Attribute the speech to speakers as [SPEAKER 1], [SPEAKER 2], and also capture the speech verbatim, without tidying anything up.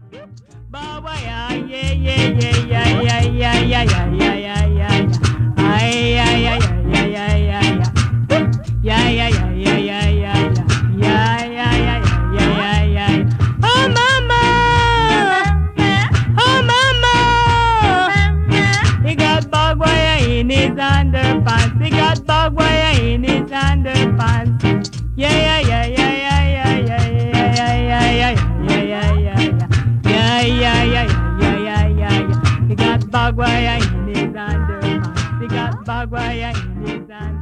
[SPEAKER 1] Baba yeah yeah yeah yeah yeah yeah yeah yeah yeah yeah yeah ay yeah yeah yeah yeah yeah yeah yeah yeah yeah yeah yeah yeah yeah yeah yeah yeah oh mama oh mama he got barbed wire in his underpants he got barbed wire in his underpants yeah yeah yeah yeah yeah yeah yeah yeah yeah yeah yeah yeah yeah yeah, yeah, yeah, yeah, yeah, yeah, yeah. He got barbed wire in his underpants. He got barbed wire in his underpants.